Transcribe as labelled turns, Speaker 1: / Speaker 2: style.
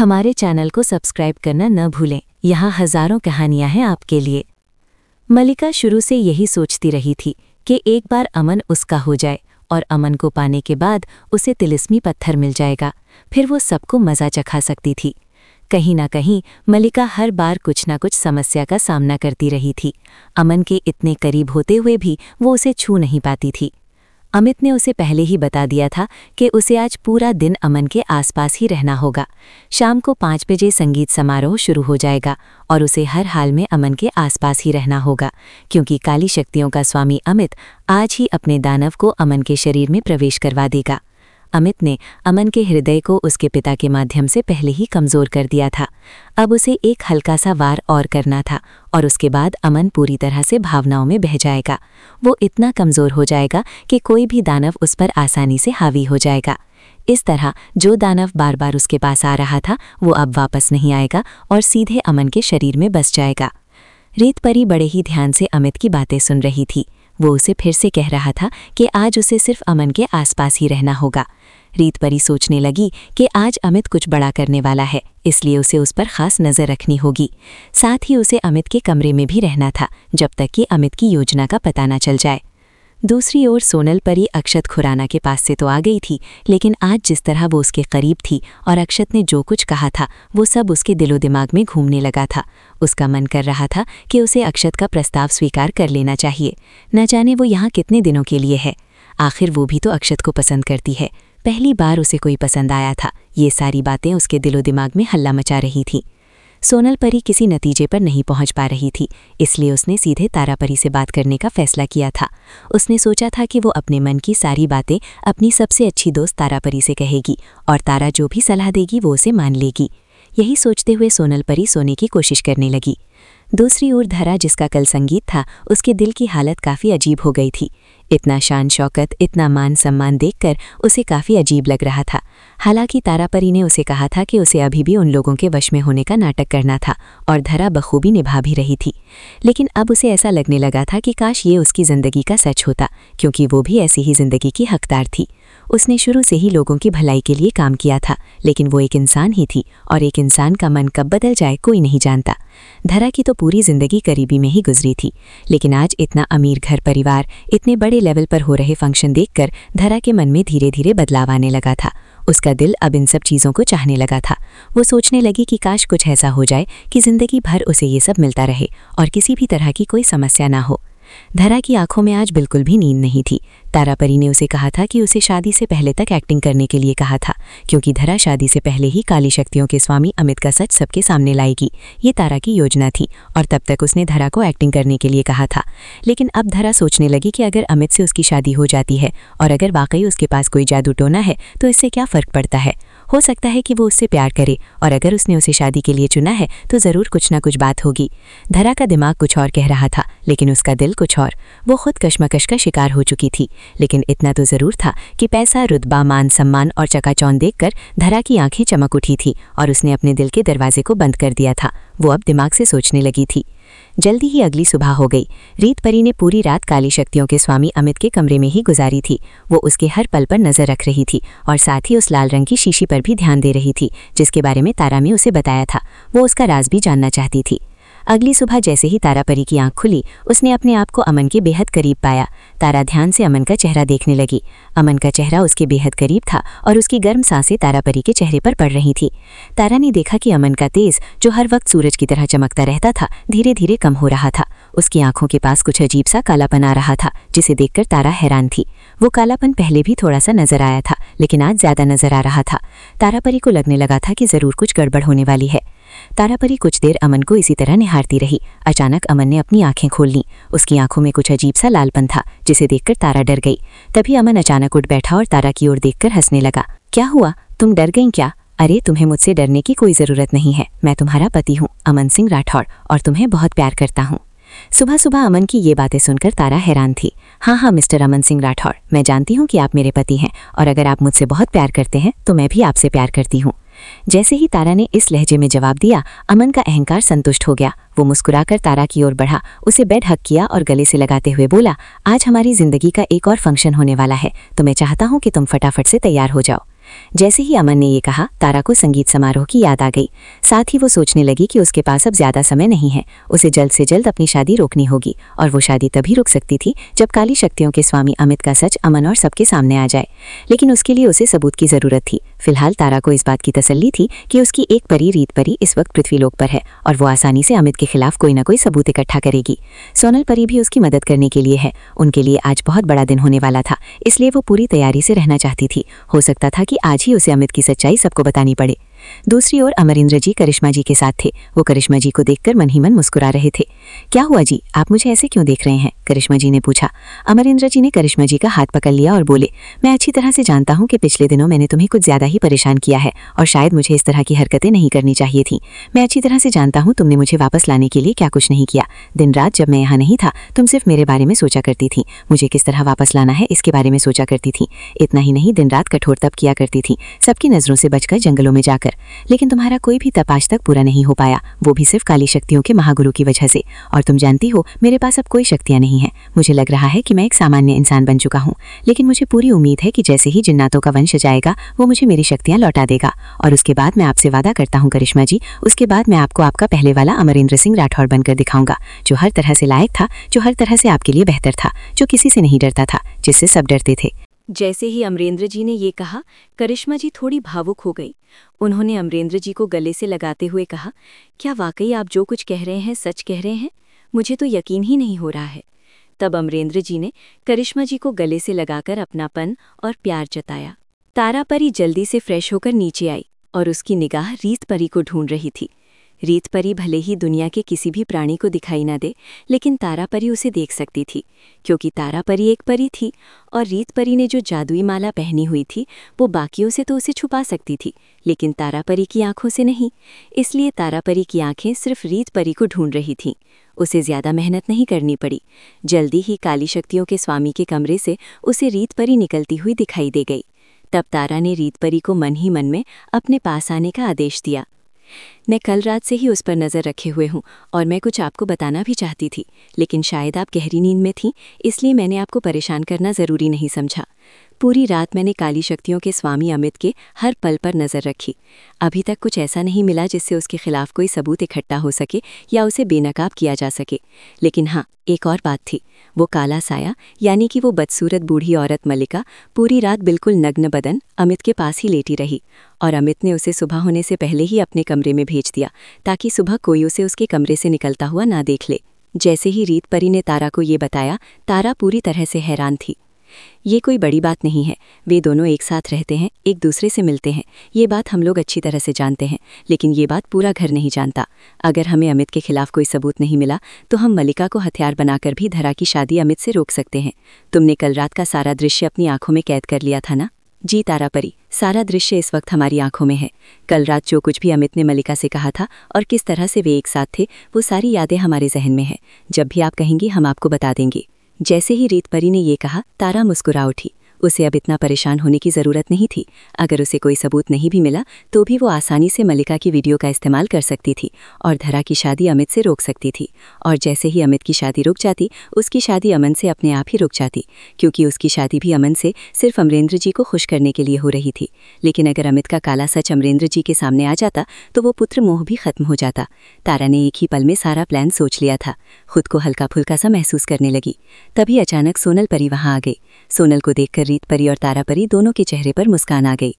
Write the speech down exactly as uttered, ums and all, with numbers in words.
Speaker 1: हमारे चैनल को सब्सक्राइब करना न भूलें। यहाँ हजारों कहानियां हैं आपके लिए। मलिका शुरू से यही सोचती रही थी कि एक बार अमन उसका हो जाए और अमन को पाने के बाद उसे तिलिस्मी पत्थर मिल जाएगा, फिर वो सबको मज़ा चखा सकती थी। कहीं ना कहीं मलिका हर बार कुछ ना कुछ समस्या का सामना करती रही थी। अमन के इतने करीब होते हुए भी वो उसे छू नहीं पाती थी। अमित ने उसे पहले ही बता दिया था कि उसे आज पूरा दिन अमन के आसपास ही रहना होगा। शाम को पाँच बजे संगीत समारोह शुरू हो जाएगा और उसे हर हाल में अमन के आसपास ही रहना होगा, क्योंकि काली शक्तियों का स्वामी अमित आज ही अपने दानव को अमन के शरीर में प्रवेश करवा देगा। अमित ने अमन के हृदय को उसके पिता के माध्यम से पहले ही कमज़ोर कर दिया था। अब उसे एक हल्का सा वार और करना था और उसके बाद अमन पूरी तरह से भावनाओं में बह जाएगा। वो इतना कमज़ोर हो जाएगा कि कोई भी दानव उस पर आसानी से हावी हो जाएगा। इस तरह जो दानव बार बार उसके पास आ रहा था वो अब वापस नहीं आएगा और सीधे अमन के शरीर में बस जाएगा। रीत परी बड़े ही ध्यान से अमित की बातें सुन रही थी। वो उसे फिर से कह रहा था कि आज उसे सिर्फ अमन के आसपास ही रहना होगा। रीत परी सोचने लगी कि आज अमित कुछ बड़ा करने वाला है, इसलिए उसे उस पर खास नज़र रखनी होगी। साथ ही उसे अमित के कमरे में भी रहना था जब तक कि अमित की योजना का पता न चल जाए। दूसरी ओर सोनल परी अक्षत खुराना के पास से तो आ गई थी, लेकिन आज जिस तरह वो उसके करीब थी और अक्षत ने जो कुछ कहा था वो सब उसके दिलो दिमाग में घूमने लगा था। उसका मन कर रहा था कि उसे अक्षत का प्रस्ताव स्वीकार कर लेना चाहिए। न जाने वो यहाँ कितने दिनों के लिए है। आखिर वो भी तो अक्षत को पसंद करती है। पहली बार उसे कोई पसंद आया था। ये सारी बातें उसके दिलो दिमाग में हल्ला मचा रही थी। सोनल परी किसी नतीजे पर नहीं पहुंच पा रही थी, इसलिए उसने सीधे तारा परी से बात करने का फैसला किया था। उसने सोचा था कि वो अपने मन की सारी बातें अपनी सबसे अच्छी दोस्त तारा परी से कहेगी और तारा जो भी सलाह देगी वो उसे मान लेगी। यही सोचते हुए सोनल परी सोने की कोशिश करने लगी। दूसरी ओर धरा, जिसका कल संगीत था, उसके दिल की हालत काफ़ी अजीब हो गई थी। इतना शान शौकत, इतना मान सम्मान देखकर उसे काफ़ी अजीब लग रहा था। हालांकि तारा परी ने उसे कहा था कि उसे अभी भी उन लोगों के वश में होने का नाटक करना था और धरा बखूबी निभा भी रही थी। लेकिन अब उसे ऐसा लगने लगा था कि काश ये उसकी ज़िंदगी का सच होता, क्योंकि वो भी ऐसी ही ज़िंदगी की हकदार थी। उसने शुरू से ही लोगों की भलाई के लिए काम किया था, लेकिन वो एक इंसान ही थी और एक इंसान का मन कब बदल जाए कोई नहीं जानता। धरा की तो पूरी ज़िंदगी करीबी में ही गुजरी थी, लेकिन आज इतना अमीर घर परिवार, इतने बड़े लेवल पर हो रहे फंक्शन देखकर धरा के मन में धीरे धीरे बदलाव आने लगा था। उसका दिल अब इन सब चीज़ों को चाहने लगा था। वो सोचने लगी कि काश कुछ ऐसा हो जाए कि ज़िंदगी भर उसे ये सब मिलता रहे और किसी भी तरह की कोई समस्या ना हो। धरा की आंखों में आज बिल्कुल भी नींद नहीं थी। तारा परी ने उसे कहा था कि उसे शादी से पहले तक एक्टिंग करने के लिए कहा था, क्योंकि धरा शादी से पहले ही काली शक्तियों के स्वामी अमित का सच सबके सामने लाएगी। ये तारा की योजना थी और तब तक उसने धरा को एक्टिंग करने के लिए कहा था। लेकिन अब धरा सोचने लगी कि अगर अमित से उसकी शादी हो जाती है और अगर वाकई उसके पास कोई जादू टोना है तो इससे क्या फ़र्क पड़ता है। हो सकता है कि वो उससे प्यार करे और अगर उसने उसे शादी के लिए चुना है तो ज़रूर कुछ ना कुछ बात होगी। धरा का दिमाग कुछ और कह रहा था, लेकिन उसका दिल कुछ और। वो खुद कश्मकश का शिकार हो चुकी थी, लेकिन इतना तो ज़रूर था कि पैसा, रुतबा, मान सम्मान और चकाचौंध देखकर धरा की आंखें चमक उठी थी और उसने अपने दिल के दरवाजे को बंद कर दिया था। वो अब दिमाग से सोचने लगी थी। जल्दी ही अगली सुबह हो गई। रीत परी ने पूरी रात काली शक्तियों के स्वामी अमित के कमरे में ही गुजारी थी। वो उसके हर पल पर नज़र रख रही थी और साथ ही उस लाल रंग की शीशी पर भी ध्यान दे रही थी, जिसके बारे में तारा ने उसे बताया था। वो उसका राज भी जानना चाहती थी। अगली सुबह जैसे ही तारा परी की आंख खुली, उसने अपने आप को अमन के बेहद करीब पाया। तारा ध्यान से अमन का चेहरा देखने लगी। अमन का चेहरा उसके बेहद करीब था और उसकी गर्म सांसें तारा परी के चेहरे पर पड़ रही थी। तारा ने देखा कि अमन का तेज, जो हर वक्त सूरज की तरह चमकता रहता था, धीरे धीरे कम हो रहा था। उसकी आंखों के पास कुछ अजीब सा कालापन आ रहा था, जिसे देखकर तारा हैरान थी। वो कालापन पहले भी थोड़ा सा नजर आया था, लेकिन आज ज्यादा नजर आ रहा था। तारा परी को लगने लगा था कि जरूर कुछ गड़बड़ होने वाली है। तारा परी कुछ देर अमन को इसी तरह निहारती रही। अचानक अमन ने अपनी आंखें खोल लीं। उसकी आंखों में कुछ अजीब सा लालपन था, जिसे देखकर तारा डर गई। तभी अमन अचानक उठ बैठा और तारा की ओर देखकर हंसने लगा। क्या हुआ, तुम डर गईं क्या? अरे तुम्हें मुझसे डरने की कोई ज़रूरत नहीं है। मैं तुम्हारा पति हूँ, अमन सिंह राठौड़, और तुम्हें बहुत प्यार करता हूँ। सुबह सुबह अमन की ये बातें सुनकर तारा हैरान थी। हाँ हाँ मिस्टर अमन सिंह राठौड़, मैं जानती हूँ कि आप मेरे पति हैं और अगर आप मुझसे बहुत प्यार करते हैं तो मैं भी आपसे प्यार करती हूँ। जैसे ही तारा ने इस लहजे में जवाब दिया, अमन का अहंकार संतुष्ट हो गया। वो मुस्कुराकर तारा की ओर बढ़ा, उसे बेड हक किया और गले से लगाते हुए बोला, आज हमारी जिंदगी का एक और फंक्शन होने वाला है, तो मैं चाहता हूँ कि तुम फटाफट से तैयार हो जाओ। जैसे ही अमन ने ये कहा, तारा को संगीत समारोह की याद आ गई। साथ ही वो सोचने लगी कि उसके पास अब ज्यादा समय नहीं है, उसे जल्द से जल्द अपनी शादी रोकनी होगी। और वो शादी तभी रुक सकती थी जब काली शक्तियों के स्वामी अमित का सच अमन और सबके सामने आ जाए। लेकिन उसके लिए उसे सबूत की जरूरत थी। फिलहाल तारा को इस बात की तसल्ली थी कि उसकी एक परी रीत परी इस वक्त पृथ्वीलोक पर है और वो आसानी से अमित के खिलाफ कोई ना कोई सबूत इकट्ठा करेगी। सोनल परी भी उसकी मदद करने के लिए है। उनके लिए आज बहुत बड़ा दिन होने वाला था, इसलिए वो पूरी तैयारी से रहना चाहती थी। हो सकता था कि आज ही उसे अमित की सच्चाई सबको बतानी पड़े। दूसरी ओर अमरेंद्र जी करिश्मा जी के साथ थे। वो करिश्मा जी को देखकर मन ही मन मुस्कुरा रहे थे। क्या हुआ जी, आप मुझे ऐसे क्यों देख रहे हैं? करिश्मा जी ने पूछा। अमरेंद्र जी ने करिश्मा जी का हाथ पकड़ लिया और बोले, मैं अच्छी तरह से जानता हूँ कि पिछले दिनों मैंने तुम्हें कुछ ज्यादा ही परेशान किया है और शायद मुझे इस तरह की हरकतें नहीं करनी चाहिए थी। मैं अच्छी तरह से जानता हूँ तुमने मुझे वापस लाने के लिए क्या कुछ नहीं किया। दिन रात जब मैं यहाँ नहीं था, तुम सिर्फ मेरे बारे में सोचा करती थी, मुझे किस तरह वापस लाना है इसके बारे में सोचा करती थी। इतना ही नहीं, दिन रात कठोर तप किया करती थी, सबकी नजरों से बचकर जंगलों में जाकर। लेकिन तुम्हारा कोई भी तप आज तक पूरा नहीं हो पाया, वो भी सिर्फ काली शक्तियों के महागुरु की वजह से। और तुम जानती हो, मेरे पास अब कोई शक्तियां नहीं है। मुझे लग रहा है कि मैं एक सामान्य इंसान बन चुका हूँ, लेकिन मुझे पूरी उम्मीद है कि जैसे ही जिन्नातों का वंश जाएगा, वो मुझे मेरी शक्तियां लौटा देगा। और उसके बाद मैं आपसे वादा करता हूँ करिश्मा जी, उसके बाद मैं आपको आपका पहले वाला अमरेंद्र सिंह राठौड़ बनकर दिखाऊंगा, जो हर तरह से लायक था, जो हर तरह से आपके लिए बेहतर था, जो किसी से नहीं डरता था, जिससे सब डरते थे।
Speaker 2: जैसे ही अमरेंद्र जी ने ये कहा, करिश्मा जी थोड़ी भावुक हो गई। उन्होंने अमरेंद्र जी को गले से लगाते हुए कहा, क्या वाकई आप जो कुछ कह रहे हैं सच कह रहे हैं? मुझे तो यकीन ही नहीं हो रहा है। तब अमरेंद्र जी ने करिश्मा जी को गले से लगाकर अपनापन और प्यार जताया। तारा परी जल्दी से फ्रेश होकर नीचे आई और उसकी निगाह रीत परी को ढूंढ रही थी। रीत परी भले ही दुनिया के किसी भी प्राणी को दिखाई न दे, लेकिन तारा परी उसे देख सकती थी, क्योंकि तारा परी एक परी थी और रीत परी ने जो जादुई माला पहनी हुई थी वो बाकियों से तो उसे छुपा सकती थी, लेकिन तारा परी की आंखों से नहीं। इसलिए तारा परी की आंखें सिर्फ रीत परी को ढूंढ रही थीं। उसे ज्यादा मेहनत नहीं करनी पड़ी। जल्दी ही काली शक्तियों के स्वामी के कमरे से उसे रीत परी निकलती हुई दिखाई दे गई। तब तारा ने रीत परी को मन ही मन में अपने पास आने का आदेश दिया। मैं कल रात से ही उस पर नज़र रखे हुए हूँ और मैं कुछ आपको बताना भी चाहती थी, लेकिन शायद आप गहरी नींद में थीं, इसलिए मैंने आपको परेशान करना ज़रूरी नहीं समझा। पूरी रात मैंने काली शक्तियों के स्वामी अमित के हर पल पर नज़र रखी। अभी तक कुछ ऐसा नहीं मिला जिससे उसके खिलाफ कोई सबूत इकट्ठा हो सके या उसे बेनकाब किया जा सके। लेकिन हाँ, एक और बात थी। वो काला साया, यानी कि वो बदसूरत बूढ़ी औरत मलिका, पूरी रात बिल्कुल नग्न बदन अमित के पास ही लेटी रही और अमित ने उसे सुबह होने से पहले ही अपने कमरे में भेज दिया, ताकि सुबह कोई उसे उसके कमरे से निकलता हुआ ना देख ले। जैसे ही रीत परी ने तारा को ये बताया, तारा पूरी तरह से हैरान थी। ये कोई बड़ी बात नहीं है, वे दोनों एक साथ रहते हैं, एक दूसरे से मिलते हैं, ये बात हम लोग अच्छी तरह से जानते हैं, लेकिन ये बात पूरा घर नहीं जानता। अगर हमें अमित के खिलाफ कोई सबूत नहीं मिला तो हम मलिका को हथियार बनाकर भी धरा की शादी अमित से रोक सकते हैं। तुमने कल रात का सारा दृश्य अपनी आंखों में कैद कर लिया था ना? जी तारा परी, सारा दृश्य इस वक्त हमारी आंखों में है। कल रात जो कुछ भी अमित ने मलिका से कहा था और किस तरह से वे एक साथ थे, वो सारी यादें हमारे जहन में है। जब भी आप कहेंगी हम आपको बता देंगे। जैसे ही रीत परी ने ये कहा, तारा मुस्कुरा उठी। उसे अब इतना परेशान होने की ज़रूरत नहीं थी। अगर उसे कोई सबूत नहीं भी मिला तो भी वो आसानी से मलिका की वीडियो का इस्तेमाल कर सकती थी और धरा की शादी अमित से रोक सकती थी। और जैसे ही अमित की शादी रुक जाती, उसकी शादी अमन से अपने आप ही रुक जाती, क्योंकि उसकी शादी भी अमन से सिर्फ अमरेंद्र जी को खुश करने के लिए हो रही थी। लेकिन अगर अमित का काला सच अमरेंद्र जी के सामने आ जाता तो वो पुत्र मोह भी खत्म हो जाता। तारा ने एक ही पल में सारा प्लान सोच लिया था। खुद को हल्का फुल्का सा महसूस करने लगी। तभी अचानक सोनल परी वहाँ आ गई। सोनल को देखकर रीत परी और तारा परी दोनों के चेहरे पर मुस्कान आ गई।